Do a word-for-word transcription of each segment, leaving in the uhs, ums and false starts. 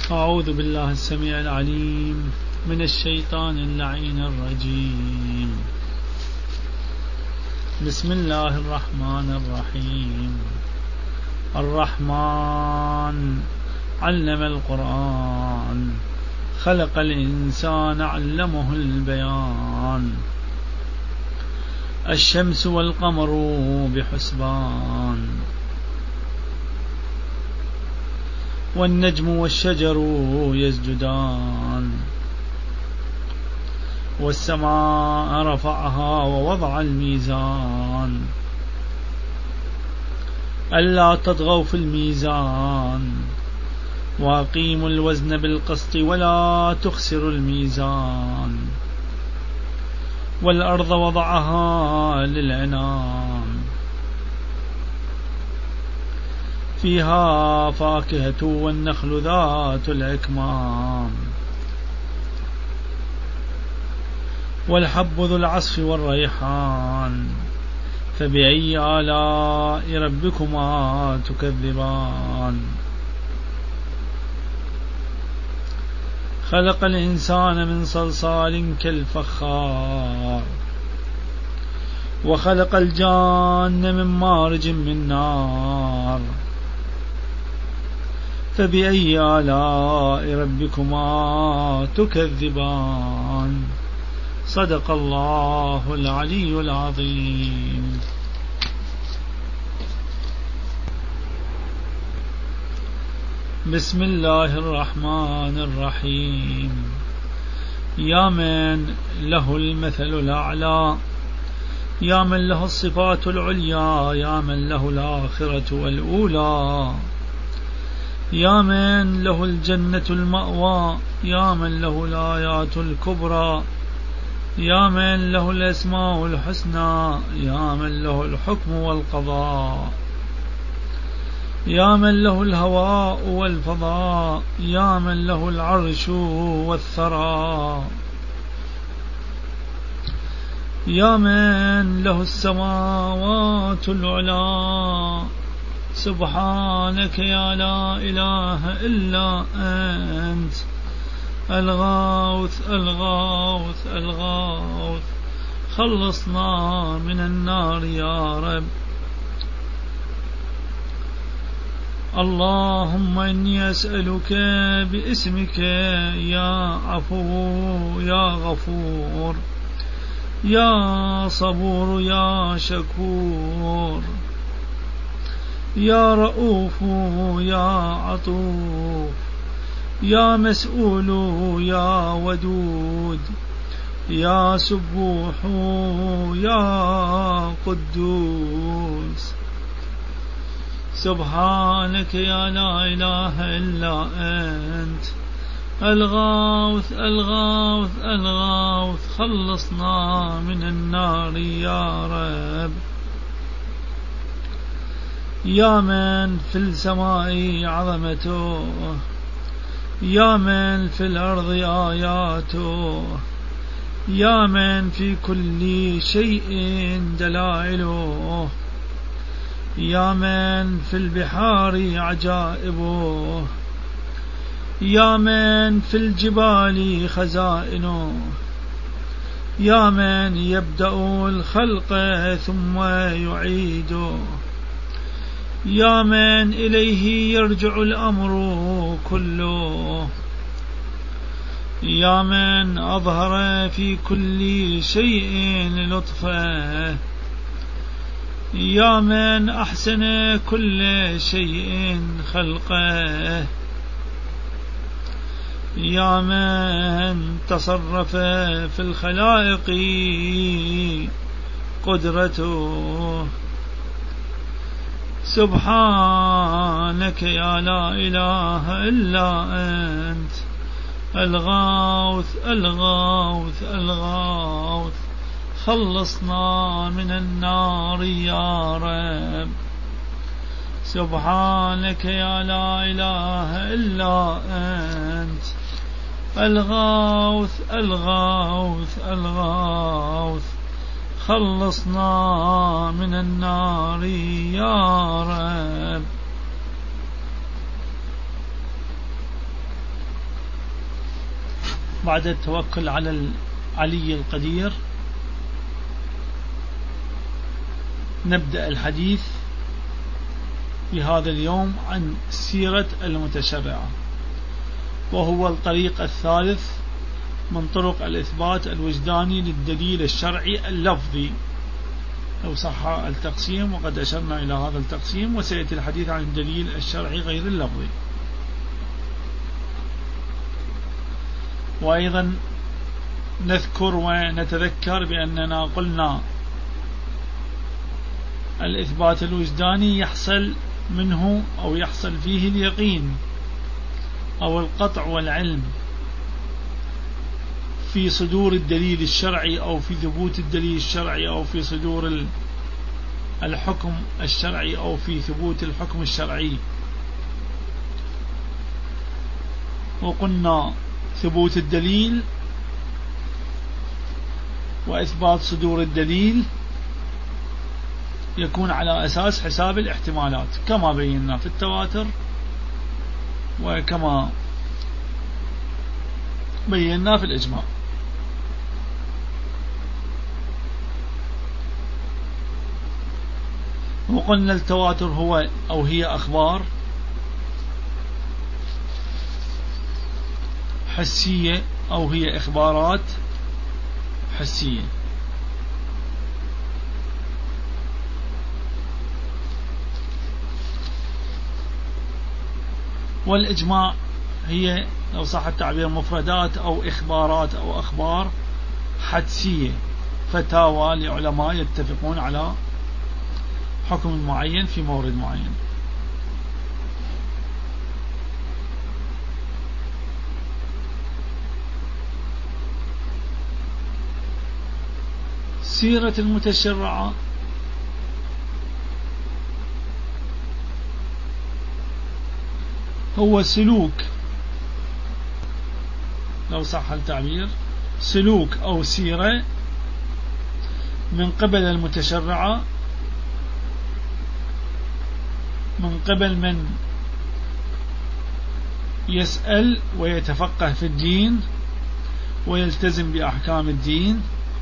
أعوذ بالله السميع العليم من الشيطان اللعين الرجيم. بسم الله الرحمن الرحيم. الرحمن علم القرآن خلق الإنسان علمه البيان. الشمس والقمر بحسبان والنجم والشجر يسجدان. والسماء رفعها ووضع الميزان ألا تطغوا في الميزان وأقيموا الوزن بالقسط ولا تخسروا الميزان. والأرض وضعها للأنام فيها فاكهة والنخل ذات الأكمام والحب ذو العصف والريحان. فبأي آلاء ربكما تكذبان. خلق الإنسان من صلصال كالفخار وخلق الجان من مارج من نار. فبأي آلاء ربكما تكذبان. صدق الله العلي العظيم. بسم الله الرحمن الرحيم. يا من له المثل الأعلى، يا من له الصفات العليا، يا من له الآخرة والأولى، يا من له الجنة المأوى، يا من له الآيات الكبرى، يا من له الأسماء الحسنى، يا من له الحكم والقضاء، يا من له الهواء والفضاء، يا من له العرش والثرى، يا من له السماوات العلى. سبحانك يا لا إله إلا أنت الغوث الغوث الغوث. خلصنا من النار يا رب. اللهم إني أسألك باسمك يا عفو يا غفور يا صبور يا شكور يا رؤوف يا عطوف يا مسؤول يا ودود يا سبوح يا قدوس. سبحانك يا لا إله إلا أنت الغوث الغوث الغوث. خلصنا من النار يا رب. يا من في السماء عظمته، يا من في الأرض آياته، يا من في كل شيء دلائله، يا من في البحار عجائبه، يا من في الجبال خزائنه، يا من يبدأ الخلق ثم يعيده، يا من إليه يرجع الأمر كله، يا من أظهر في كل شيء لطفه، يا من أحسن كل شيء خلقه، يا من تصرف في الخلائق قدرته. سبحانك يا لا إله إلا أنت الغوث الغوث الغوث. خلصنا من النار يا رب. سبحانك يا لا إله إلا أنت الغوث الغوث الغوث. خلصنا من النار يا رب. بعد التوكل على العلي القدير نبدأ الحديث في هذا اليوم عن سيرة المتشرعة، وهو الطريق الثالث من طرق الإثبات الوجداني للدليل الشرعي اللفظي، لو صح التقسيم، وقد أشرنا إلى هذا التقسيم، وسيأتي الحديث عن الدليل الشرعي غير اللفظي. وأيضا نذكر ونتذكر بأننا قلنا الإثبات الوجداني يحصل منه أو يحصل فيه اليقين أو القطع والعلم في صدور الدليل الشرعي أو في ثبوت الدليل الشرعي أو في صدور الحكم الشرعي أو في ثبوت الحكم الشرعي. وقلنا ثبوت الدليل وإثبات صدور الدليل يكون على أساس حساب الاحتمالات كما بينا في التواتر، وكما بينا في الإجماع. وقلنا التواتر هو أو هي أخبار حسية أو هي إخبارات حسية. والإجماع هي لو صح التعبير مفردات أو إخبارات أو أخبار حدسية، فتاوى لعلماء يتفقون على حكم معين في مورد معين. سيرة المتشرعة هو سلوك، لو صح التعبير سلوك أو سيرة من قبل المتشرعة، من قبل من يسأل ويتفقه في الدين ويلتزم بأحكام الدين،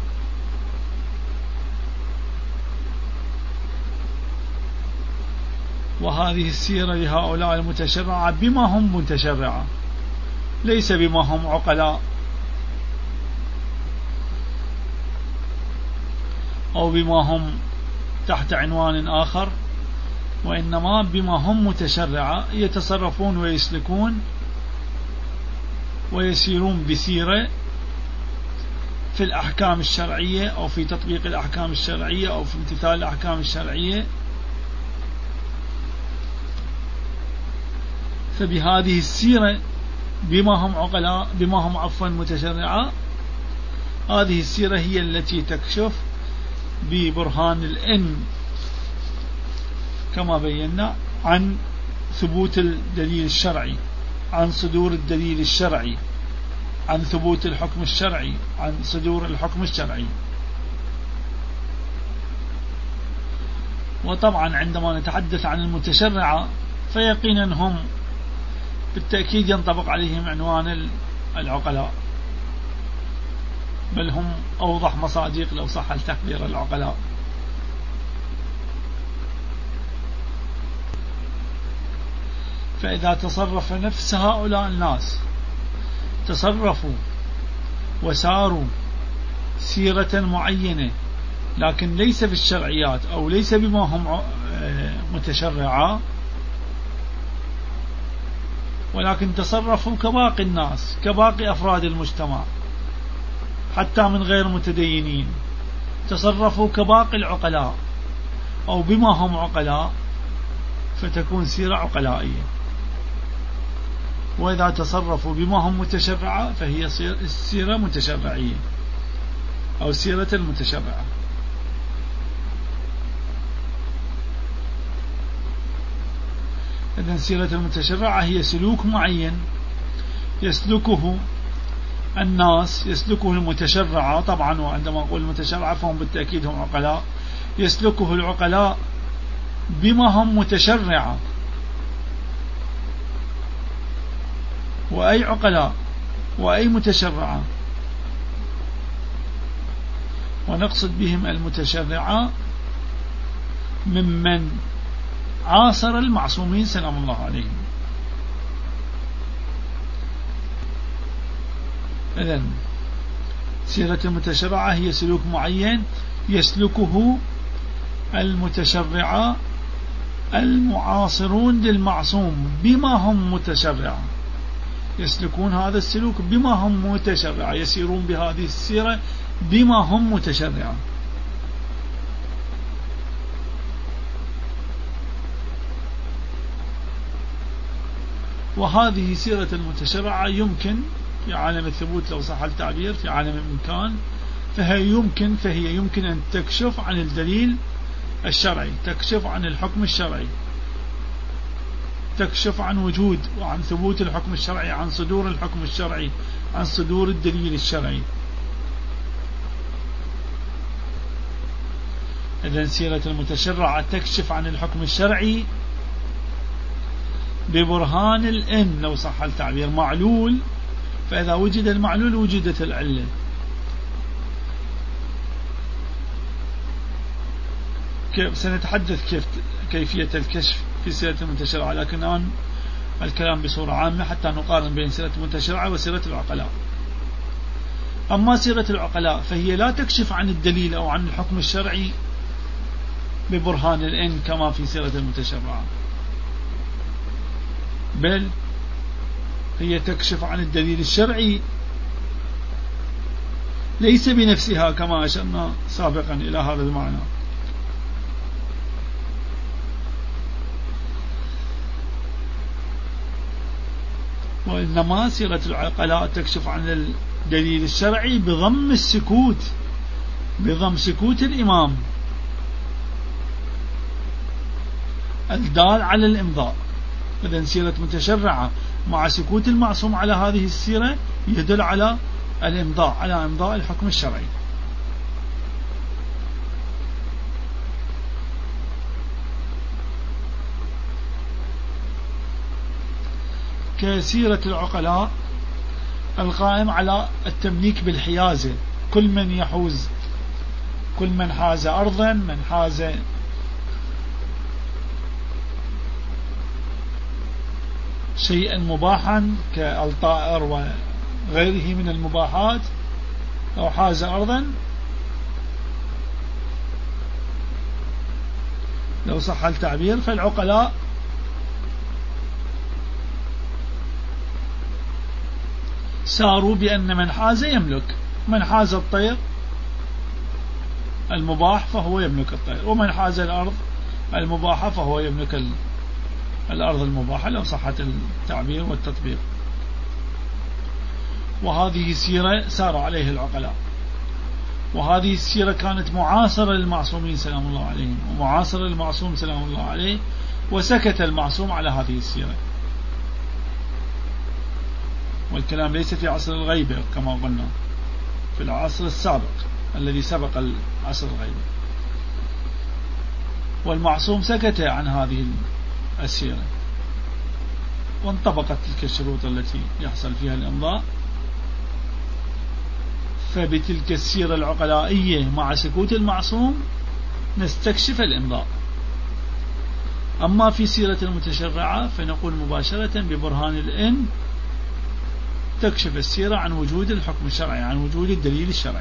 وهذه السيرة لهؤلاء المتشرعة بما هم متشرعة، ليس بما هم عقلاء أو بما هم تحت عنوان آخر، وإنما بما هم متشرعة يتصرفون ويسلكون ويسيرون بسيرة في الأحكام الشرعية أو في تطبيق الأحكام الشرعية أو في امتثال الأحكام الشرعية. فبهذه السيرة بما هم عقلاء بما هم عفوا متشرعة، هذه السيرة هي التي تكشف ببرهان الإن كما بينا عن ثبوت الدليل الشرعي، عن صدور الدليل الشرعي، عن ثبوت الحكم الشرعي، عن صدور الحكم الشرعي. وطبعا عندما نتحدث عن المتشرعة فيقينا هم بالتأكيد ينطبق عليهم عنوان العقلاء، بل هم أوضح مصادق لو صح التعبير العقلاء. فإذا تصرف نفس هؤلاء الناس تصرفوا وساروا سيرة معينة لكن ليس في الشرعيات أو ليس بما هم متشرعة، ولكن تصرفوا كباقي الناس كباقي أفراد المجتمع حتى من غير متدينين، تصرفوا كباقي العقلاء أو بما هم عقلاء، فتكون سيرة عقلائية. وإذا تصرفوا بما هم متشرعة فهي سيرة متشرعية أو سيرة المتشرعة. إذن سيرة المتشرعة هي سلوك معين يسلكه الناس، يسلكه المتشرعة طبعا، وعندما أقول المتشرعة فهم بالتأكيد هم عقلاء، يسلكه العقلاء بما هم متشرعة. وأي عقلاء؟ وأي متشرعة، ونقصد بهم المتشرعة ممن عاصر المعصومين سلام الله عليهم. إذن سيرة المتشرعة هي سلوك معين يسلكه المتشرعة المعاصرون للمعصوم بما هم متشرعة، يسلكون هذا السلوك بما هم متشرعة، يسيرون بهذه السيرة بما هم متشرعة. وهذه سيرة المتشرعة يمكن في عالم الثبوت لو صح التعبير في عالم الإمكان، فهي يمكن فهي يمكن أن تكشف عن الدليل الشرعي، تكشف عن الحكم الشرعي، تكشف عن وجود وعن ثبوت الحكم الشرعي، عن صدور الحكم الشرعي، عن صدور الدليل الشرعي. إذن سيرة المتشرعة تكشف عن الحكم الشرعي ببرهان الإن لو صح التعبير، معلول، فإذا وجد المعلول وجدت العلة. سنتحدث كيف كيفية الكشف في سيرة المتشرعة، لكن الآن الكلام بصورة عامة حتى نقارن بين سيرة المتشرعة وسيرة العقلاء. أما سيرة العقلاء فهي لا تكشف عن الدليل أو عن الحكم الشرعي ببرهان الإن كما في سيرة المتشرعة، بل هي تكشف عن الدليل الشرعي ليس بنفسها كما أشرنا سابقا إلى هذا المعنى. وإنما سيرة العقلاء تكشف عن الدليل الشرعي بضم السكوت، بضم سكوت الإمام الدال على الإمضاء. إذن سيرة متشرعة مع سكوت المعصوم على هذه السيرة يدل على الإمضاء، على إمضاء الحكم الشرعي. كسيرة العقلاء القائم على التمليك بالحيازة، كل من يحوز، كل من حاز أرضا، من حاز شيئا مباحا كالطائر وغيره من المباحات، أو حاز أرضا لو صح التعبير، فالعقلاء ساروا بأن من حاز يملك، من حاز الطير المباح فهو يملك الطير، ومن حاز الأرض المباحة فهو يملك الأرض المباحة لو صحت التعبير والتطبيق. وهذه سيرة سار عليه العقلاء، وهذه السيرة كانت معاصرة للمعصومين سلام الله عليهم، ومعاصرة للمعصوم سلام الله عليه، وسكت المعصوم على هذه السيرة. والكلام ليس في عصر الغيبة كما قلنا، في العصر السابق الذي سبق العصر الغيبة، والمعصوم سكت عن هذه السيرة، وانطبقت تلك الشروط التي يحصل فيها الإمضاء. فبتلك السيرة العقلائية مع سكوت المعصوم نستكشف الإمضاء. أما في سيرة المتشرعة فنقول مباشرة ببرهان الإن تكشف السيرة عن وجود الحكم الشرعي، عن وجود الدليل الشرعي.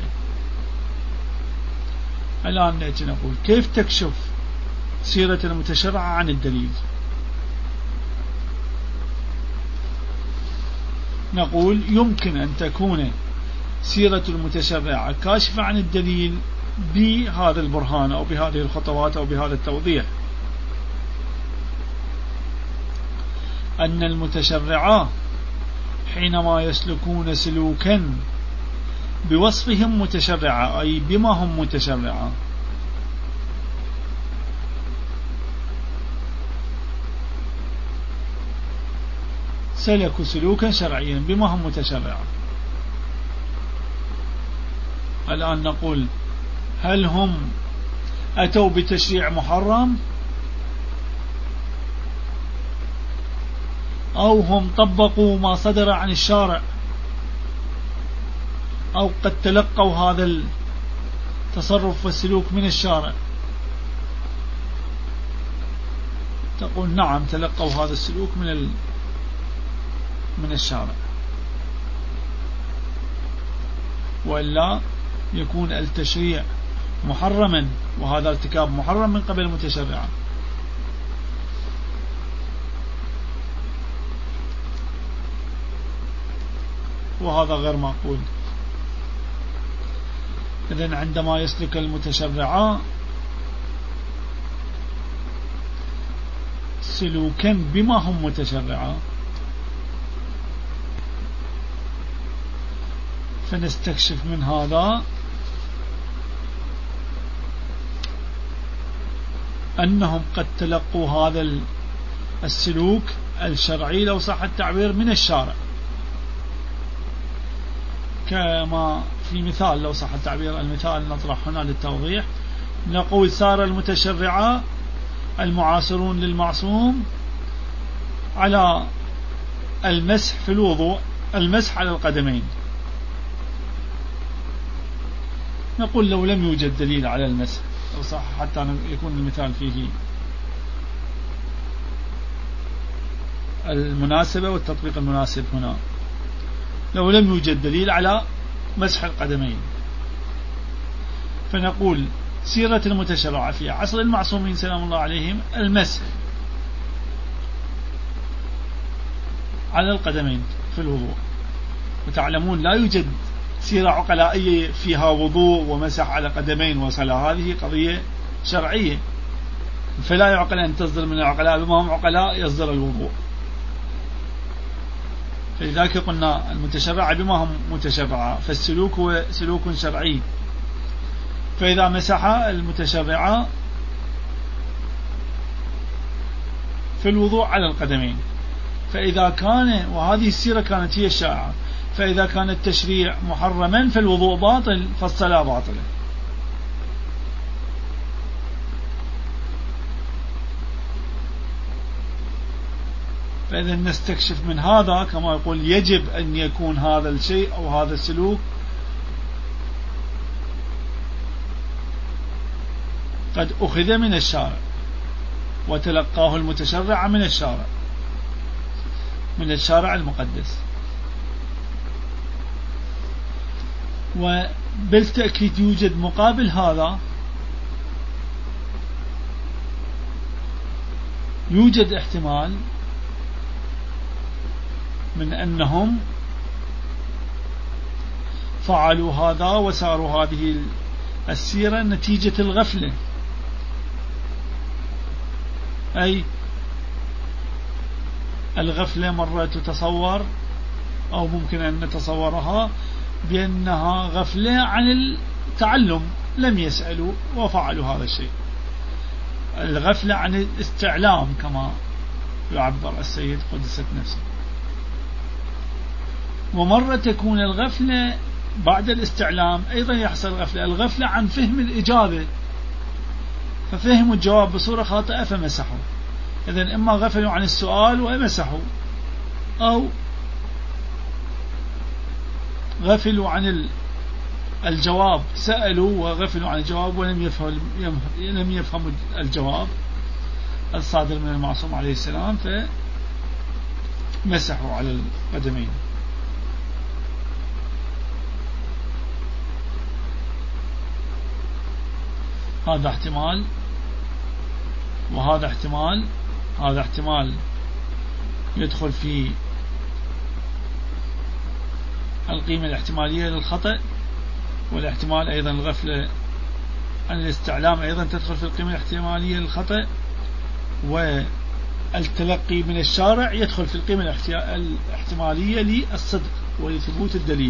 الآن نأتي نقول كيف تكشف سيرة المتشرعة عن الدليل. نقول يمكن أن تكون سيرة المتشرعة كاشفة عن الدليل بهذا البرهان أو بهذه الخطوات أو بهذا التوضيح، أن المتشرعة حينما يسلكون سلوكا بوصفهم متشرعة أي بما هم متشرعة، سلكوا سلوكا شرعيا بما هم متشرعة. الآن نقول هل هم أتوا بتشريع محرم أو هم طبقوا ما صدر عن الشارع أو قد تلقوا هذا التصرف والسلوك من الشارع. تقول نعم تلقوا هذا السلوك من ال... من الشارع، وإلا يكون التشريع محرما وهذا ارتكاب محرم من قبل المتشرعة. وهذا غير معقول. إذن عندما يسلك المتشرعة سلوكا بما هم متشرعة فنستكشف من هذا أنهم قد تلقوا هذا السلوك الشرعي لو صح التعبير من الشارع، كما في مثال لو صح التعبير، المثال نطرح هنا للتوضيح، نقول سار المتشرعة المعاصرون للمعصوم على المسح في الوضوء، المسح على القدمين. نقول لو لم يوجد دليل على المسح لو صح حتى يكون المثال فيه المناسبة والتطبيق المناسب هنا، لو لم يوجد دليل على مسح القدمين فنقول سيرة المتشرعة في عصر المعصومين سلام الله عليهم المسح على القدمين في الوضوء. وتعلمون لا يوجد سيرة عقلائية فيها وضوء ومسح على قدمين وصلاة، هذه قضية شرعية، فلا يعقل أن تصدر من العقلاء بما هم عقلاء يصدر الوضوء. فلذلك قلنا المتشرع بما هم متشرعة، فالسلوك هو سلوك شرعي. فإذا مسح المتشرعة في الوضوء على القدمين، فإذا كان، وهذه السيرة كانت هي الشائعة، فإذا كان التشريع محرما فالوضوء باطل فالصلاة باطلة. فإذا نستكشف من هذا كما يقول يجب أن يكون هذا الشيء أو هذا السلوك قد أخذ من الشارع وتلقاه المتشرع من الشارع من الشارع المقدس. وبالتأكيد يوجد مقابل هذا، يوجد احتمال من أنهم فعلوا هذا وساروا هذه السيرة نتيجة الغفلة، أي الغفلة مرة تتصور أو ممكن أن نتصورها بأنها غفلة عن التعلم، لم يسألوا وفعلوا هذا الشيء. الغفلة عن الاستعلام كما يعبر السيد قدست نفسه. ومرة تكون الغفلة بعد الاستعلام أيضا يحصل غفلة، الغفلة عن فهم الإجابة، ففهموا الجواب بصورة خاطئة فمسحوا. إذن إما غفلوا عن السؤال ومسحوا، أو غفلوا عن الجواب، سألوا وغفلوا عن الجواب ولم يفهم لم يفهموا الجواب الصادر من المعصوم عليه السلام فمسحوا على القدمين. هذا احتمال وهذا احتمال. هذا احتمال يدخل في القيمة الاحتمالية للخطأ، والاحتمال أيضا الغفلة عن الاستعلام أيضا تدخل في القيمة الاحتمالية للخطأ، والتلقي من الشارع يدخل في القيمة الاحتمالية للصدق ولثبوت الدليل.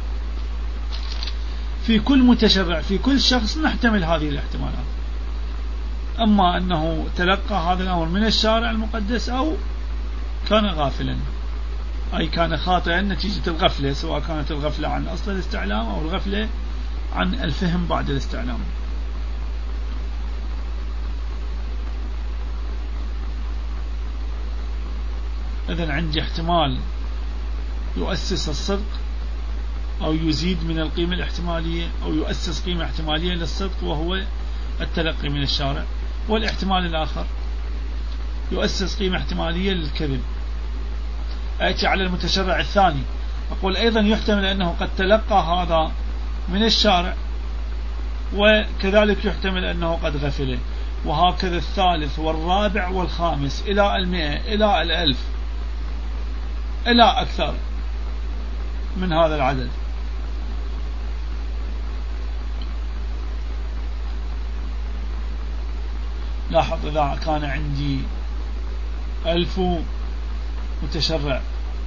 في كل متشرع في كل شخص نحتمل هذه الاحتمالات، أما أنه تلقى هذا الأمر من الشارع المقدس أو كان غافلا، أي كان خاطئا نتيجة الغفلة، سواء كانت الغفلة عن أصل الاستعلام أو الغفلة عن الفهم بعد الاستعلام. إذن عندي احتمال يؤسس الصدق أو يزيد من القيمة الاحتمالية أو يؤسس قيمة احتمالية للصدق وهو التلقي من الشارع. والاحتمال الآخر يؤسس قيمة احتمالية للكذب. أأتي على المتشرع الثاني أقول أيضا يحتمل أنه قد تلقى هذا من الشارع وكذلك يحتمل أنه قد غفله، وهكذا الثالث والرابع والخامس إلى المئة إلى الألف إلى أكثر من هذا العدد. لاحظ إذا كان عندي ألف متشرع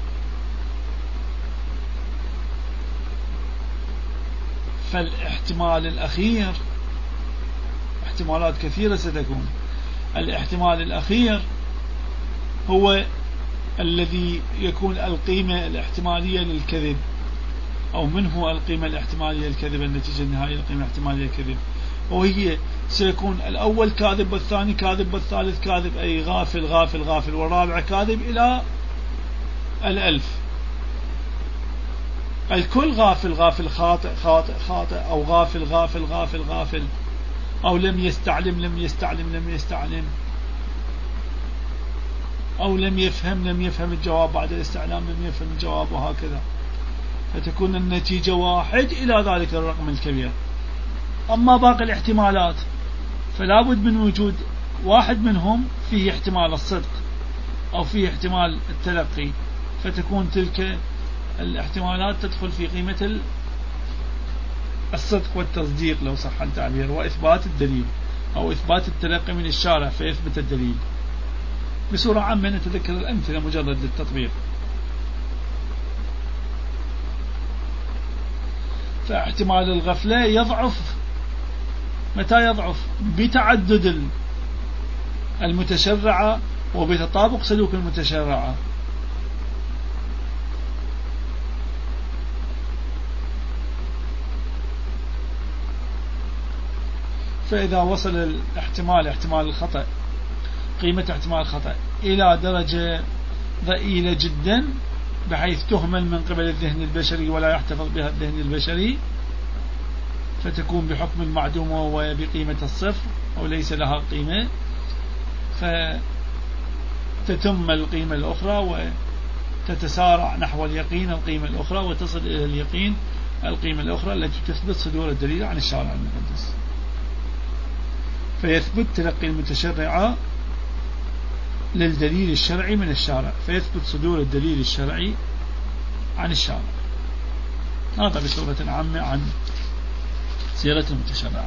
فالاحتمال الأخير، احتمالات كثيرة ستكون، الاحتمال الأخير هو الذي يكون القيمة الاحتمالية للكذب، أو منه القيمة الاحتمالية للكذب، النتيجة النهائية القيمة الاحتمالية للكذب، وهي سيكون الأول كاذب والثاني كاذب والثالث كاذب، أي غافل غافل غافل، والرابع كاذب إلى الألف. الكل غافل غافل خاطئ خاطئ خاطئ، أو غافل غافل غافل غافل، أو لم يستعلم لم يستعلم لم يستعلم، أو لم يفهم لم يفهم الجواب بعد الاستعلام لم يفهم الجواب، وهكذا، فتكون النتيجة واحد إلى ذلك الرقم الكبير. أما باقي الاحتمالات فلا بد من وجود واحد منهم فيه احتمال الصدق أو فيه احتمال التلقي، فتكون تلك الاحتمالات تدخل في قيمة الصدق والتصديق لو صح التعبير، وإثبات الدليل أو إثبات التلقي من الشارع فيثبت الدليل. بصورة عامة نتذكر الأمثلة مجرد للتطبيق. فاحتمال الغفلة يضعف متى يضعف؟ بتعدد المتشرعة وبتطابق سلوك المتشرعة. فإذا وصل الاحتمال احتمال الخطأ قيمة احتمال الخطأ إلى درجة ضئيلة جدا بحيث تهمل من قبل الذهن البشري ولا يحتفظ بها الذهن البشري، فتكون بحكم المعدومة وبقيمة الصفر أو ليس لها قيمة، فتتم القيمة الأخرى وتتسارع نحو اليقين القيمة الأخرى وتصل إلى اليقين القيمة الأخرى التي تثبت صدور الدليل عن الشارع المقدس. فيثبت تلقي المتشرع للدليل الشرعي من الشارع، فيثبت صدور الدليل الشرعي عن الشارع. هذا بصورة عامة عن سيرة المتشرع.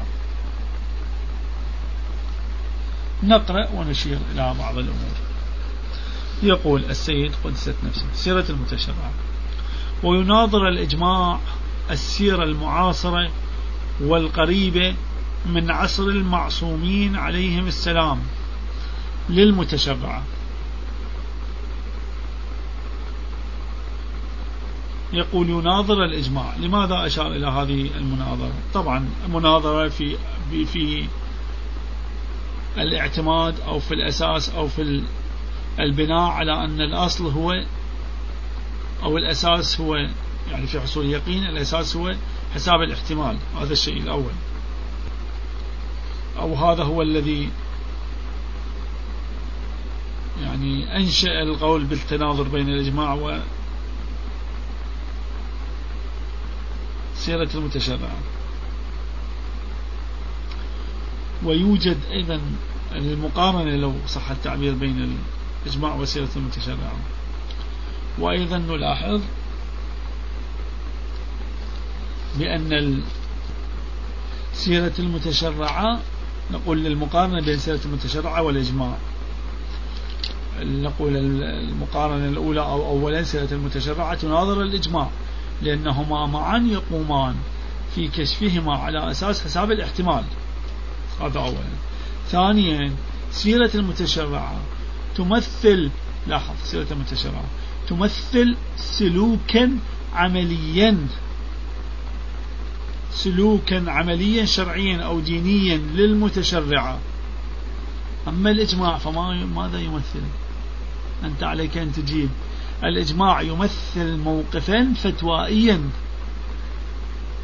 نقرأ ونشير إلى بعض الأمور. يقول السيد قدست نفسه: سيرة المتشرع. ويناظر الإجماع السيرة المعاصرة والقريبة من عصر المعصومين عليهم السلام للمتشرعة. يقول يناظر الإجماع. لماذا أشار إلى هذه المناظرة؟ طبعا مناظرة في في الاعتماد أو في الأساس أو في البناء على أن الأصل هو أو الأساس هو يعني في حصول يقين الأساس هو حساب الاحتمال. هذا الشيء الأول، أو هذا هو الذي يعني أنشأ القول بالتناظر بين الإجماع وسيرة المتشرعة. ويوجد أيضا المقارنة لو صح التعبير بين الإجماع وسيرة المتشرعة. وأيضا نلاحظ بأن سيرة المتشرعة نقول للمقارنة بين سيرة المتشرعة والإجماع، نقول المقارنة الأولى أو أولا سيرة المتشرعة تناظر الإجماع لأنهما معا يقومان في كشفهما على أساس حساب الاحتمال. هذا أولا. ثانيا سيرة المتشرعة تمثل، لاحظ سيرة المتشرعة تمثل سلوكا عمليا سلوكا عمليا شرعيا أو دينيا للمتشرعة. أما الإجماع فما ماذا يمثل؟ أنت عليك أن تجيب. الإجماع يمثل موقفا فتوائيا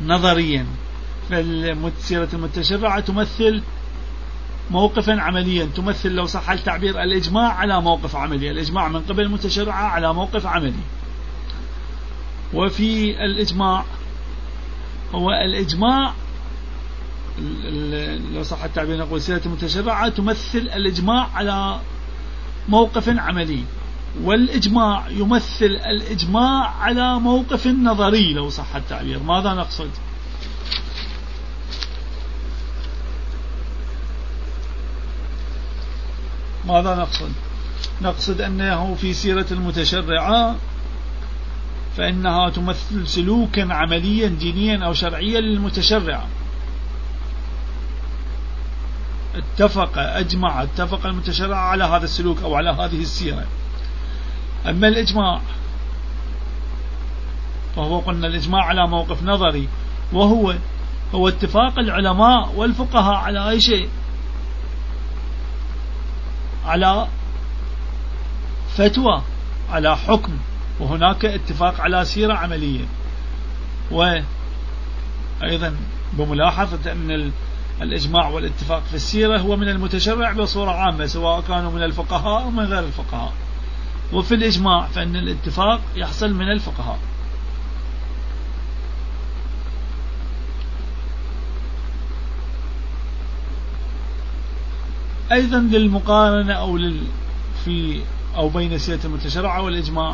نظريا، فالسيرة المتشرعة تمثل موقفا عمليا، تمثل لو صح التعبير الإجماع على موقف عملي، الإجماع من قبل المتشرعة على موقف عملي. وفي الإجماع هو الإجماع لو صح التعبير نقول سيرة المتشرعة تمثل الإجماع على موقف عملي، والإجماع يمثل الإجماع على موقف نظري لو صح التعبير. ماذا نقصد؟ ماذا نقصد؟ نقصد أنه في سيرة المتشرعة فإنها تمثل سلوكا عمليا دينيا أو شرعيا للمتشرع، اتفق أجمع اتفق المتشرع على هذا السلوك أو على هذه السيرة. أما الإجماع فهو قلنا الإجماع على موقف نظري، وهو هو اتفاق العلماء والفقهاء على أي شيء، على فتوى، على حكم، وهناك اتفاق على سيرة عملية. وأيضا بملاحظة أن الإجماع والاتفاق في السيرة هو من المتشرع بصورة عامة، سواء كانوا من الفقهاء أو من غير الفقهاء. وفي الإجماع فإن الاتفاق يحصل من الفقهاء. أيضا للمقارنة أو لل في أو بين سيرة المتشرعة والإجماع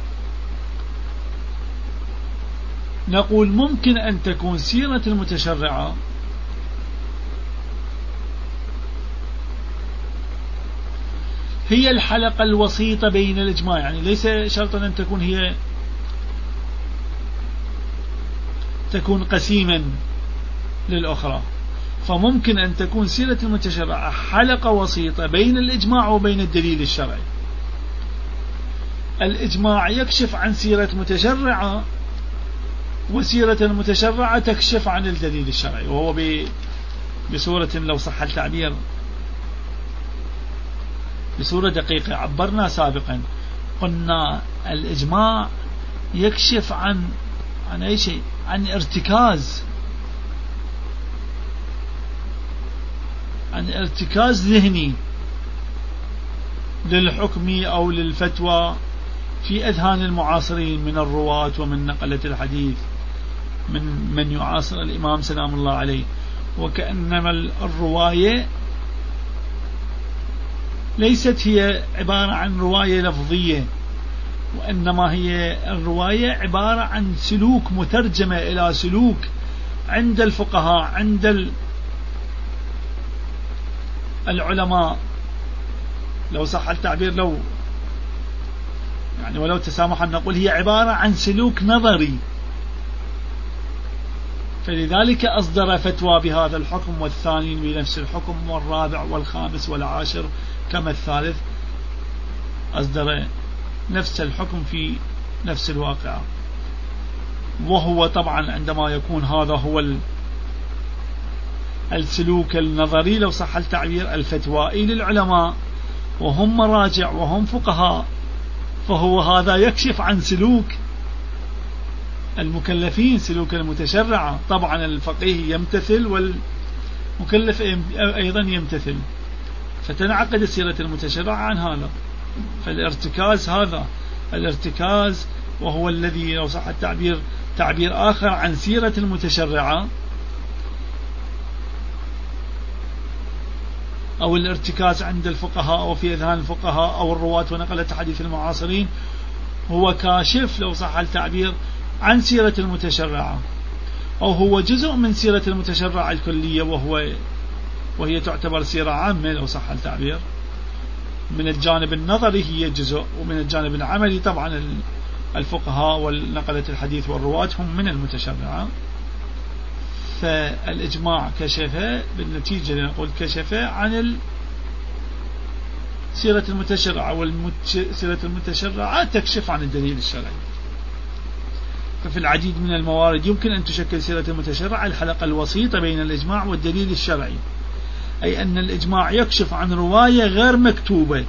نقول ممكن أن تكون سيرة المتشرعة هي الحلقة الوسيطة بين الإجماع، يعني ليس شرطا أن تكون هي تكون قسيما للأخرى، فممكن أن تكون سيرة المتشرعة حلقة وسيطة بين الإجماع وبين الدليل الشرعي. الإجماع يكشف عن سيرة متشرعة، وسيرة المتشرعة تكشف عن الدليل الشرعي، وهو بصورة لو صح التعبير بصورة دقيقة. عبرنا سابقا قلنا الإجماع يكشف عن عن أي شيء، عن ارتكاز عن ارتكاز ذهني للحكم أو للفتوى في أذهان المعاصرين من الرواة ومن نقلة الحديث، من من يعاصر الإمام سلام الله عليه. وكأنما الرواية ليست هي عبارة عن رواية لفظية، وإنما هي الرواية عبارة عن سلوك مترجمة إلى سلوك عند الفقهاء، عند العلماء لو صح التعبير، لو يعني ولو تسامحا نقول هي عبارة عن سلوك نظري. فلذلك أصدر فتوى بهذا الحكم، والثاني بنفس الحكم، والرابع والخامس والعاشر كما الثالث أصدر نفس الحكم في نفس الواقعة. وهو طبعا عندما يكون هذا هو السلوك النظري لو صح التعبير الفتوائي للعلماء، وهم مراجع وهم فقهاء، فهو هذا يكشف عن سلوك المكلفين، سلوك المتشرعة. طبعا الفقيه يمتثل والمكلف أيضا يمتثل، فتنعقد سيرة المتشرعة عن هذا. فالارتكاز هذا الارتكاز، وهو الذي لو صح التعبير تعبير آخر عن سيرة المتشرعة، أو الارتكاز عند الفقهاء أو في أذهان الفقهاء أو الرواة ونقلة حديث المعاصرين، هو كاشف لو صح التعبير عن سيرة المتشرعة، أو هو جزء من سيرة المتشرعة الكلية، وهو وهي تعتبر سيرة عامة لو صح التعبير. من الجانب النظري هي جزء، ومن الجانب العملي طبعا الفقهاء والنقلة الحديث والرواة هم من المتشرعة. فالإجماع كشف بالنتيجة نقول كشف عن سيرة المتشرعة، والسيرة المتشرعة تكشف عن الدليل الشرعي. ففي العديد من الموارد يمكن أن تشكل سيرة المتشرعة الحلقة الوسيطة بين الإجماع والدليل الشرعي، أي أن الإجماع يكشف عن رواية غير مكتوبة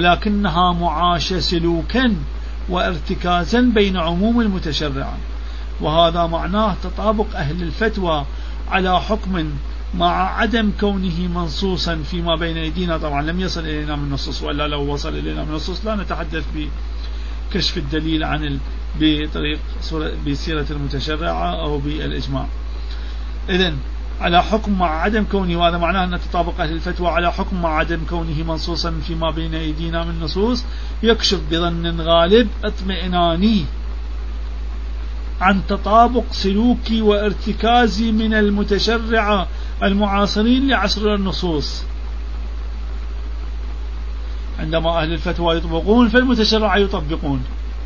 ولكنها معاشة سلوكا وارتكازا بين عموم المتشرعة، وهذا معناه تطابق أهل الفتوى على حكم مع عدم كونه منصوصا فيما بين أيدينا. طبعا لم يصل إلينا من نصوص، وإلا لو وصل إلينا من نصوص لا نتحدث بكشف الدليل عن ال... بطريق بسيرة المتشرعة أو بالإجماع. إذن على حكم مع عدم كونه، وهذا معناه أن تطابق أهل الفتوى على حكم مع عدم كونه منصوصا فيما بين أيدينا من نصوص، يكشف بظن غالب اطمئناني عن تطابق سلوكي وارتكازي من المتشرع المعاصرين لعصر النصوص. عندما أهل الفتوى يطبقون فالمتشرع يطبقون.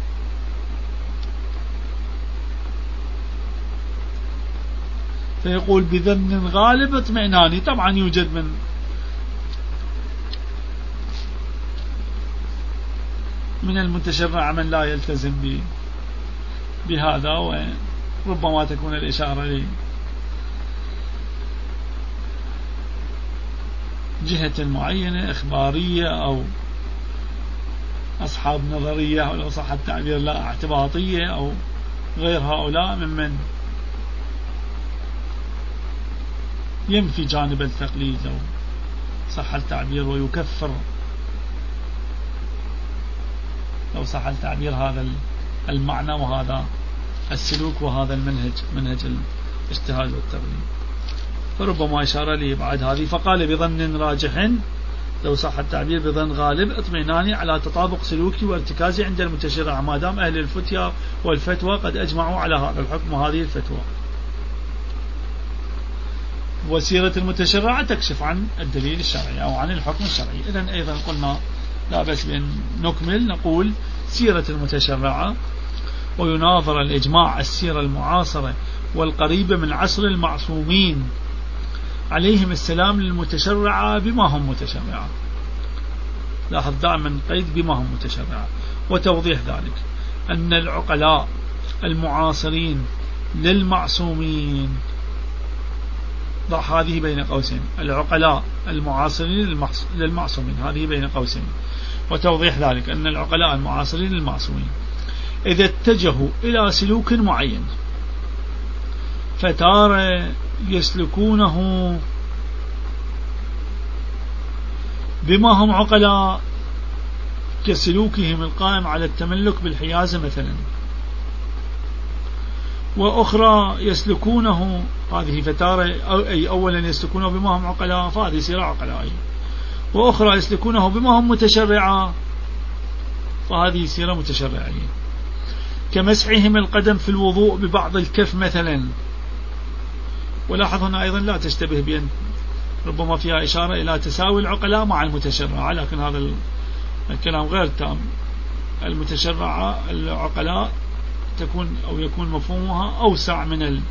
فيقول بظن غالب اطمئناني. طبعا يوجد من من المتشرع من لا يلتزم بهذا، وربما تكون الإشارة لجهة معينة إخبارية أو أصحاب نظرية، أو لو صح التعبير لا اعتباطية، أو غير هؤلاء ممن ينفي جانب التقليد لو صح التعبير، ويكفر لو صح التعبير هذا المعنى وهذا السلوك وهذا المنهج، منهج الاجتهاد والتقليد. فربما إشارة لي بعد هذه، فقال بظن راجح لو صح التعبير بظن غالب اطمئناني على تطابق سلوكي وارتكازي عند المتشرع، ما دام أهل الفتيا والفتوى قد أجمعوا على هذا الحكم وهذه الفتوى. وسيرة المتشرع تكشف عن الدليل الشرعي أو عن الحكم الشرعي. إذن أيضا قلنا لا بأس بأن نكمل نقول سيرة المتشرعة ويناظر الإجماع السيرة المعاصرة والقريبة من عصر المعصومين عليهم السلام للمتشرعة بما هم متشرعة. لاحظ دائما قيد بما هم متشرعة. وتوضيح ذلك أن العقلاء المعاصرين للمعصومين، ضع هذه بين قوسين، العقلاء المعاصرين للمعصومين هذه بين قوسين. وتوضيح ذلك أن العقلاء المعاصرين للمعصومين إذا اتجهوا إلى سلوك معين فتارة يسلكونه بما هم عقلاء كسلوكهم القائم على التملك بالحيازة مثلا، وأخرى يسلكونه هذه فتارة أي أولا يسلكونه بما هم عقلاء فهذه سيرة عقلائية، وأخرى يسلكونه بما هم متشرعة فهذه سيرة متشرعية، كمسحهم القدم في الوضوء ببعض الكف مثلا. ولاحظ هنا أيضا لا تشتبه بأن ربما فيها إشارة إلى تساوي العقلاء مع المتشرعة، لكن هذا الكلام غير تام. المتشرعة العقلاء تكون أو يكون مفهومها أوسع من ال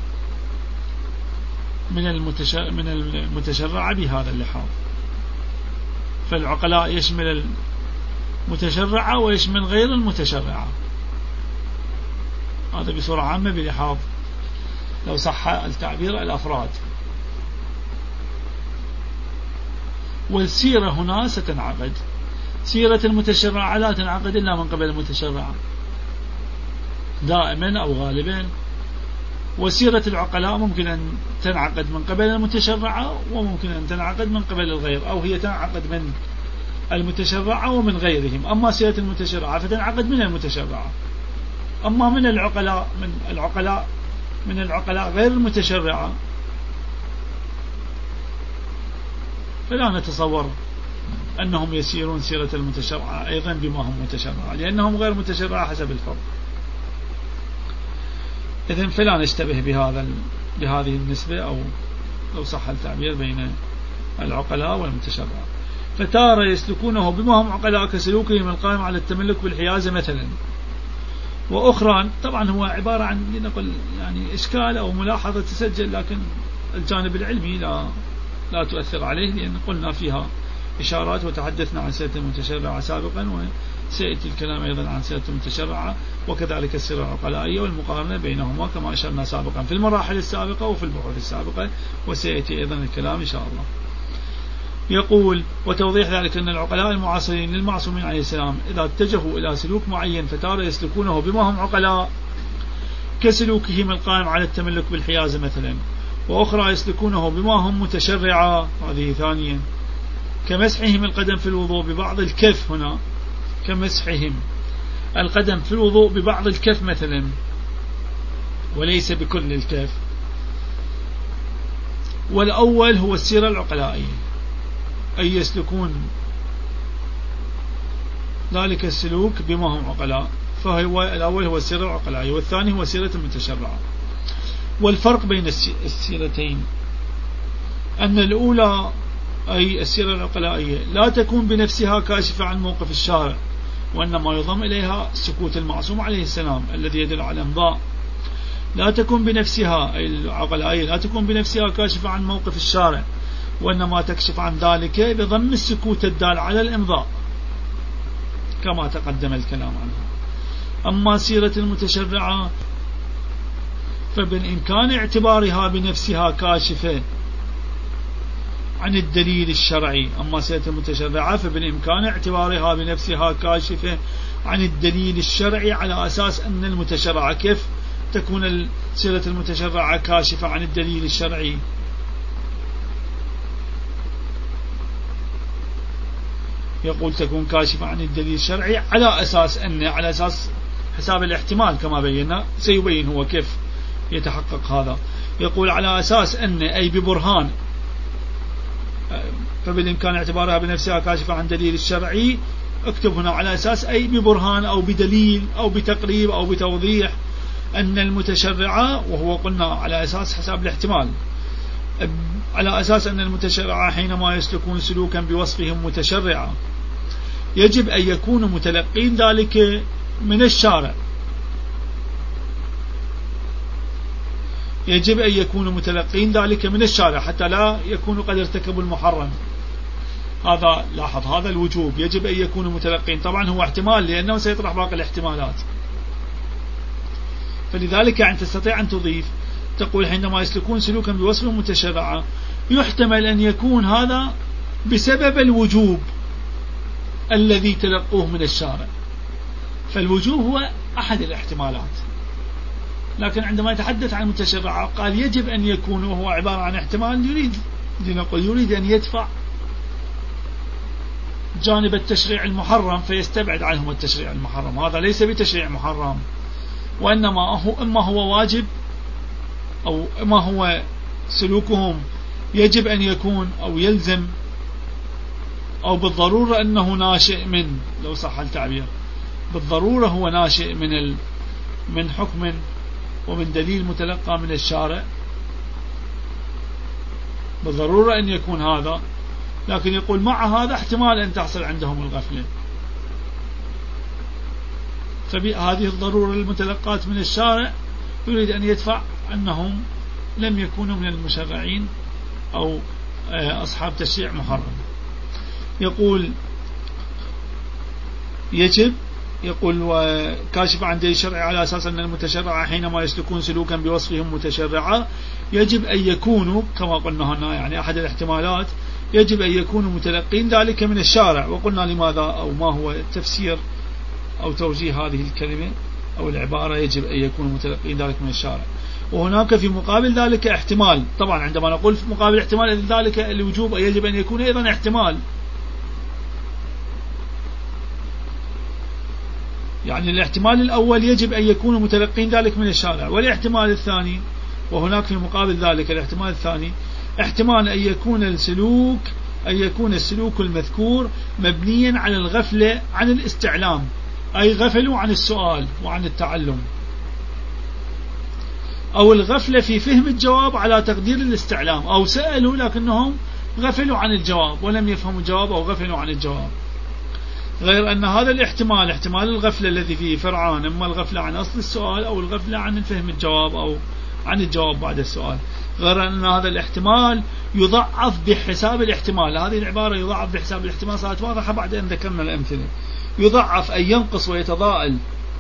من المتشرع من المتشرعة بهذا اللحاظ. فالعقلاء يشمل المتشرعة ويشمل غير المتشرعة، هذا بصورة عامة بلحاظ لو صح التعبير الأفراد. والسيرة هنا ستنعقد، سيرة المتشرعة لا تنعقد إلا من قبل المتشرعة دائما أو غالبا، وسيرة العقلاء ممكن أن تنعقد من قبل المتشرعة وممكن أن تنعقد من قبل الغير، أو هي تنعقد من المتشرعة ومن غيرهم. أما سيرة المتشرعة فتنعقد من المتشرعة، أما من العقلاء من العقلاء من العقلاء غير المتشرعة فلا نتصور أنهم يسيرون سيرة المتشرعة أيضا بما هم متشرعة، لأنهم غير متشرعة حسب الفرض. إذن فلا نشتبه بهذا بهذه النسبة أو لو صح التعبير بين العقلاء والمتشرعة. فتارة يسلكونه بما هم عقلاء كسلوكهم القائم على التملك بالحيازة مثلا، وأخرى طبعا هو عبارة عن لنقل يعني إشكال أو ملاحظة تسجل، لكن الجانب العلمي لا لا تؤثر عليه، لأن قلنا فيها إشارات وتحدثنا عن سيرة المتشرعة سابقا، وسيأتي الكلام أيضا عن سيرة المتشرعة وكذلك السيرة العقلائية والمقارنة بينهما كما أشرنا سابقا في المراحل السابقة وفي البحوث السابقة، وسيأتي أيضا الكلام إن شاء الله. يقول وتوضيح ذلك أن العقلاء المعاصرين للمعصومين عليه السلام إذا اتجهوا إلى سلوك معين فتارة يسلكونه بما هم عقلاء كسلوكهم القائم على التملك بالحيازة مثلا، وأخرى يسلكونه بما هم متشرعة، هذه ثانيا، كمسحهم القدم في الوضوء ببعض الكف، هنا كمسحهم القدم في الوضوء ببعض الكف مثلا وليس بكل الكف. والأول هو السيرة العقلائية، أي يسلكون ذلك السلوك بما هم عقلاء، فهو الأول هو السيرة العقلائية، والثاني هو سيرة المتشرعة. والفرق بين السيرتين أن الأولى أي السيرة العقلائية لا تكون بنفسها كاشفة عن موقف الشارع، وإنما يضم إليها سكوت المعصوم عليه السلام الذي يدل على الإمضاء. لا تكون بنفسها أي العقلائية لا تكون بنفسها كاشفة عن موقف الشارع، وإنما تكشف عن ذلك بضم السكوت الدال على الإمضاء كما تقدم الكلام عنها. أما سيرة المتشرعة فبالإمكان اعتبارها بنفسها كاشفة عن الدليل الشرعي. أما سيرة المتشرعة فبالإمكان اعتبارها بنفسها كاشفة عن الدليل الشرعي، على أساس أن المتشرعة كيف تكون سيرة المتشرعة كاشفة عن الدليل الشرعي؟ يقول تكون كاشفة عن الدليل الشرعي على أساس أن على أساس حساب الاحتمال كما بينا، سيبين هو كيف يتحقق هذا. يقول على أساس أن أي ببرهان، فبالإمكان اعتبارها بنفسها كاشفة عن دليل الشرعي، اكتب هنا على أساس أي ببرهان أو بدليل أو بتقريب أو بتوضيح أن المتشرعة، وهو قلنا على أساس حساب الاحتمال، على أساس أن المتشرعة حينما يسلكون سلوكا بوصفهم متشرعة يجب أن يكونوا متلقين ذلك من الشارع، يجب أن يكونوا متلقين ذلك من الشارع حتى لا يكونوا قد ارتكبوا المحرم. هذا لاحظ، هذا الوجوب، يجب أن يكونوا متلقين. طبعا هو احتمال لأنه سيطرح باقي الاحتمالات، فلذلك يعني تستطيع أن تضيف تقول حينما يسلكون سلوكا بوصف متشرعة يحتمل أن يكون هذا بسبب الوجوب الذي تلقوه من الشارع، فالوجوب هو أحد الاحتمالات. لكن عندما يتحدث عن المتشرعة قال يجب أن يكون، وهو عبارة عن احتمال يريد لنقول يريد أن يدفع جانب التشريع المحرم فيستبعد عنهم التشريع المحرم. هذا ليس بتشريع محرم، وإنما هو إما هو واجب أو إما هو سلوكهم يجب أن يكون أو يلزم أو بالضرورة أنه ناشئ من، لو صح التعبير، بالضرورة هو ناشئ من ال من حكم ومن دليل متلقى من الشارع، بالضرورة أن يكون هذا. لكن يقول مع هذا احتمال أن تحصل عندهم الغفلة، فهذه الضرورة المتلقاة من الشارع يريد أن يدفع أنهم لم يكونوا من المشرعين أو أصحاب تشريع محرم. يقول يجب يقول وكاشف عن دليل الشرع على أساس أن المتشرع حينما يسلكون سلوكا بوصفهم متشرعة يجب أن يكونوا كما قلنا هنا، يعني أحد الاحتمالات يجب أن يكونوا متلقين ذلك من الشارع. وقلنا لماذا أو ما هو تفسير أو توجيه هذه الكلمة أو العبارة يجب أن يكونوا متلقين ذلك من الشارع. وهناك في مقابل ذلك احتمال، طبعا عندما نقول في مقابل احتمال ذلك الوجوب يجب أن يكون أيضا احتمال، يعني الاحتمال الأول يجب أن يكونوا متلقين ذلك من الشارع، والاحتمال الثاني وهناك في مقابل ذلك الاحتمال الثاني احتمال أن يكون السلوك أن يكون السلوك المذكور مبنيا على الغفلة عن الاستعلام، أي غفلوا عن السؤال وعن التعلم، أو الغفلة في فهم الجواب على تقدير الاستعلام، أو سألوا لكنهم غفلوا عن الجواب ولم يفهموا الجواب أو غفلوا عن الجواب. غير أن هذا الاحتمال احتمال الغفلة الذي فيه فرعان، إما الغفلة عن أصل السؤال أو الغفلة عن فهم الجواب أو عن الجواب بعد السؤال. غير أن هذا الاحتمال يضعف بحساب الاحتمال، هذه العبارة يضعف بحساب الاحتمال صارت واضحة بعد أن ذكرنا الأمثلة. يضعف أي ينقص ويتضاءل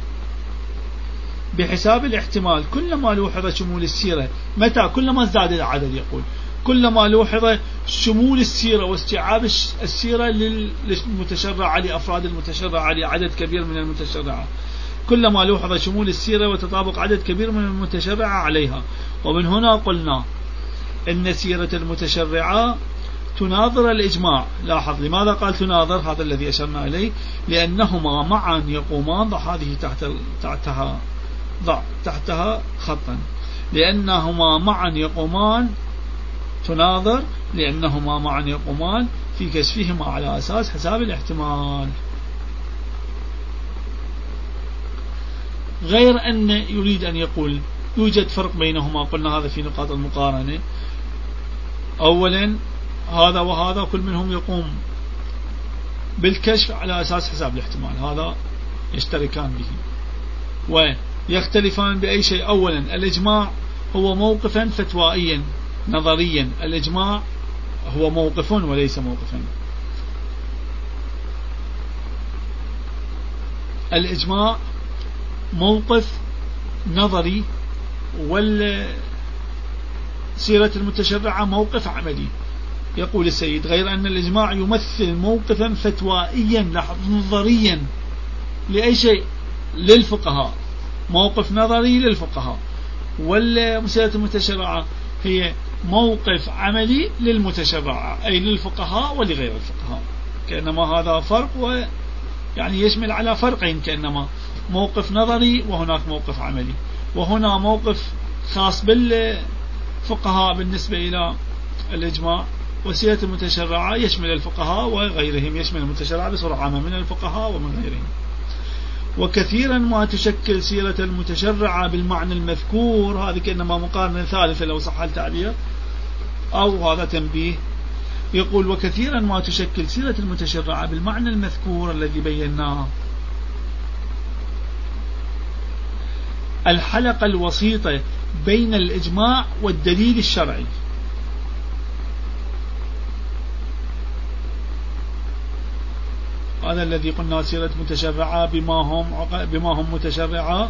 بحساب الاحتمال كلما لوحظ شمول السيرة. متى؟ كلما ازداد العدد. يقول كلما لوحظ شمول السيرة واستيعاب السيرة للمتشرعة لأفراد المتشرعة لعدد كبير من المتشرعة. كلما لوحظ شمول السيرة وتطابق عدد كبير من المتشرعة عليها. ومن هنا قلنا إن سيرة المتشرعة تناظر الإجماع. لاحظ لماذا قال تناظر؟ هذا الذي أشرنا إليه، لأنهما معا يقومان. ضع هذه تحت تحتها ضع تحتها خطا. لأنهما معا يقومان تناظر، لأنهما معا يقومان في كشفهما على أساس حساب الاحتمال. غير أن يريد أن يقول يوجد فرق بينهما. قلنا هذا في نقاط المقارنة. أولا هذا وهذا كل منهم يقوم بالكشف على أساس حساب الاحتمال، هذا يشتركان به ويختلفان بأي شيء. أولا الإجماع هو موقفا فتوائيا نظريا، الإجماع هو موقف وليس موقفا. الإجماع موقف نظري، والسيرة المتشرعة موقف عملي. يقول السيد غير أن الإجماع يمثل موقفا فتوائيا نظريا لأي شيء للفقهاء، موقف نظري للفقهاء، والسيرة المتشرعة هي موقف عملي للمتشرعة أي للفقهاء ولغير الفقهاء. كأنما هذا فرق، ويعني يشمل على فرقين، كأنما موقف نظري وهناك موقف عملي. وهنا موقف خاص بالفقهاء بالنسبة إلى الإجماع، وسيرة المتشرعة يشمل الفقهاء وغيرهم، يشمل المتشرعة بصورة عامة من الفقهاء ومن غيرهم. وكثيرا ما تشكل سيرة المتشرعة بالمعنى المذكور، هذه كأنما مقارنة ثالثة لو صح التعبير، أو هذا تنبيه. يقول وكثيرا ما تشكل سيرة المتشرعة بالمعنى المذكور الذي بيناه الحلقة الوسيطة بين الإجماع والدليل الشرعي. هذا الذي قلنا سيرة متشرعة بما هم بما هم متشرعة،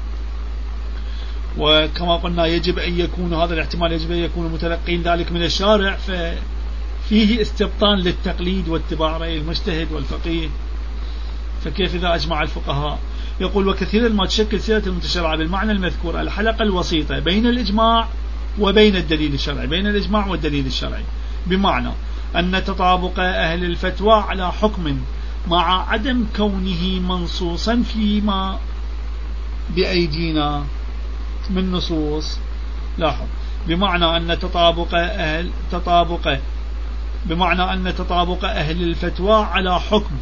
وكما قلنا يجب أن يكون هذا الاحتمال يجب أن يكون متلقين ذلك من الشارع، ففيه استبطان للتقليد واتباع رأي المجتهد والفقيه، فكيف إذا أجمع الفقهاء؟ يقول وكثيرا ما تشكل سيرة المتشرعة بالمعنى المذكور الحلقة الوسيطة بين الإجماع وبين الدليل الشرعي، بين الإجماع والدليل الشرعي، بمعنى أن تطابق أهل الفتوى على حكم مع عدم كونه منصوصا فيما بأيدينا من نصوص. لاحظ بمعنى أن تطابق أهل تطابق بمعنى أن تطابق أهل الفتوى على حكم،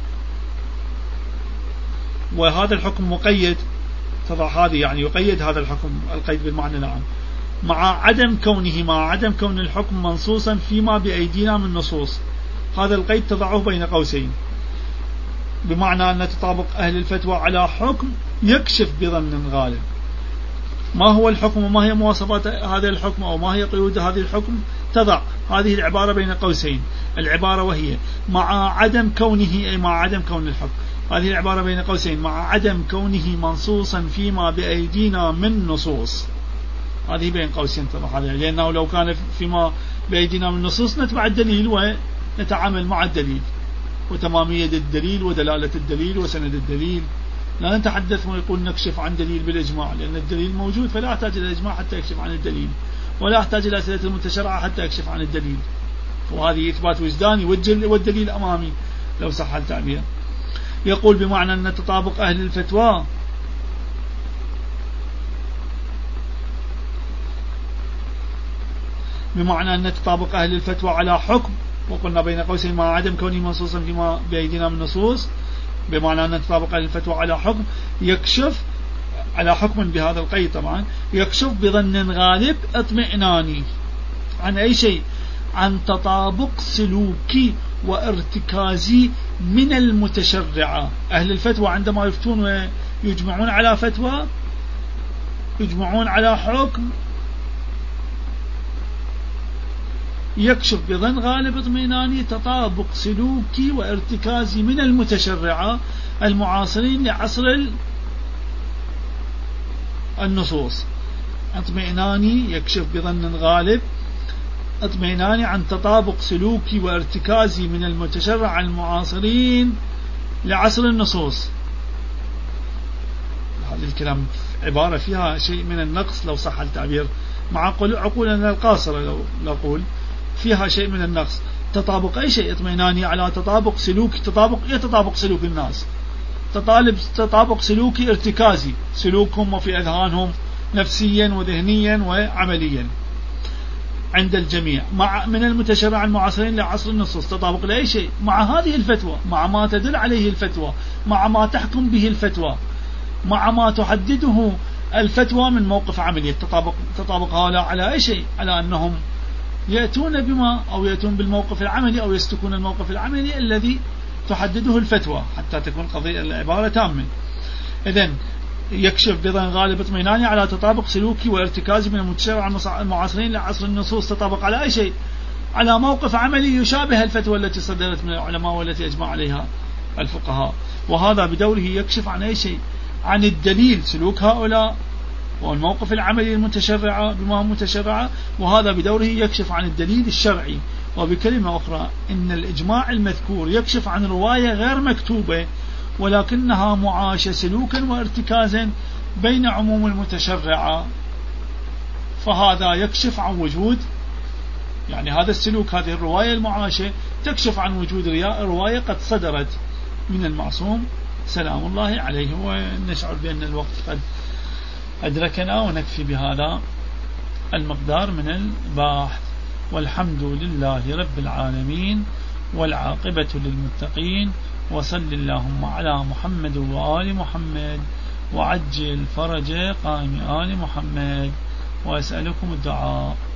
وهذا الحكم مقيد، تضع هذه يعني يقيد هذا الحكم، القيد بالمعنى نعم، مع عدم كونه مع عدم كون الحكم منصوصا فيما بأيدينا من نصوص. هذا القيد تضعه بين قوسين، بمعنى أن تطابق أهل الفتوى على حكم يكشف بظن غالب. ما هو الحكم وما هي مواصفات هذا الحكم أو ما هي قيود هذه الحكم؟ تضع هذه العبارة بين قوسين، العبارة وهي مع عدم كونه أي مع عدم كون الحكم، هذه العبارة بين قوسين مع عدم كونه منصوصا فيما بأيدينا من نصوص، هذه بين قوسين تضع هذا، لأنه لو كان فيما بأيدينا من نصوص نتبع الدليل ونتعامل مع الدليل وتمامية الدليل ودلالة الدليل وسند الدليل. لا نتحدث ويقول نكشف عن دليل بالإجماع، لأن الدليل موجود فلا أحتاج إلى الإجماع حتى يكشف عن الدليل، ولا أحتاج إلى سيرة المتشرعة حتى يكشف عن الدليل، وهذه إثبات وجداني والدليل أمامي لو صح التعبير. يقول بمعنى أن تطابق أهل الفتوى بمعنى أن تطابق أهل الفتوى على حكم، وقلنا بين قوسين مع عدم كونه منصوصا فيما بأيدينا من نصوص، بمعنى أن تطابق أهل الفتوى على حكم يكشف على حكم بهذا القيد طبعا يكشف بظن غالب اطمئناني عن أي شيء؟ عن تطابق سلوكي وارتكازي من المتشرعة. أهل الفتوى عندما يفتون ويجمعون على فتوى يجمعون على حكم يكشف بظن غالب اطمئناني تطابق سلوكي وارتكازي من المتشرعة المعاصرين لعصر النصوص. اطمئناني يكشف بظن غالب اطمئناني عن تطابق سلوكي وارتكازي من المتشرع المعاصرين لعصر النصوص. الكلام عبارة فيها شيء من النقص لو صح التعبير، مع عقولنا القاصرة لو نقول فيها شيء من النقص. تطابق أي شيء اطمئناني على تطابق سلوكي، تطابق إيه؟ تطابق سلوك الناس، تطالب تطابق سلوكي ارتكازي، سلوكهم وفي أذهانهم نفسيا وذهنيا وعمليا عند الجميع، مع من المتشرع المعاصرين لعصر النصوص، تطابق لأي شيء مع هذه الفتوى، مع ما تدل عليه الفتوى، مع ما تحكم به الفتوى، مع ما تحدده الفتوى من موقف عملي. التطابق تطابق هذا على أي شيء؟ على أنهم يأتون بما أو يأتون بالموقف العملي أو يستكون الموقف العملي الذي تحدده الفتوى حتى تكون قضية العبارة تامة. إذن يكشف بضع غالب اطمئناني على تطابق سلوكي وارتكازي من المتشرع المعاصرين لعصر النصوص. تطابق على أي شيء؟ على موقف عملي يشابه الفتوى التي صدرت من العلماء والتي أجمع عليها الفقهاء، وهذا بدوره يكشف عن أي شيء؟ عن الدليل سلوك هؤلاء والموقف العملي المتشرعة بما متشرعة، وهذا بدوره يكشف عن الدليل الشرعي. وبكلمة أخرى إن الإجماع المذكور يكشف عن رواية غير مكتوبة ولكنها معاشة سلوكا وارتكازا بين عموم المتشرعة، فهذا يكشف عن وجود، يعني هذا السلوك، هذه الرواية المعاشة تكشف عن وجود رواية قد صدرت من المعصوم سلام الله عليه. ونشعر بأن الوقت قد أدركنا، ونكفي بهذا المقدار من الباحث، والحمد لله رب العالمين، والعاقبة للمتقين، وصل اللهم على محمد وآل محمد، وعجل فرج قائم آل محمد، وأسألكم الدعاء.